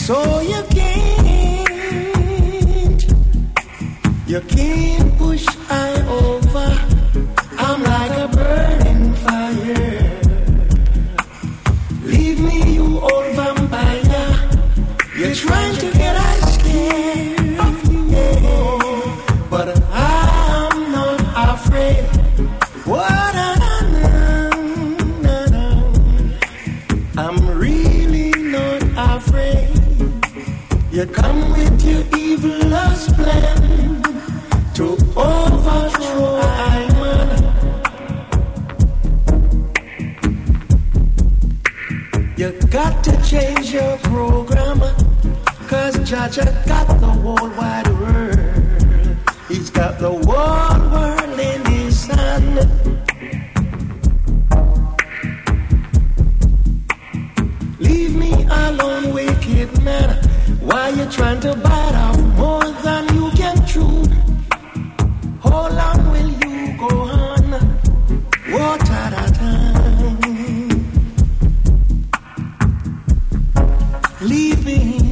So you can't push I over. I'm like a burning fire. Leave me, you old vampire. You're trying to get us scared of you, but I'm not afraid. What I'm really not afraid. You come with your evilest plan to overthrow Iman. You got to change your program, 'cause Jaja got the whole wide world. He's got the whole world in his hand. Leave me alone, wicked man. Why you trying to bite off more than you can chew? How long will you go on? What at a time? Leave me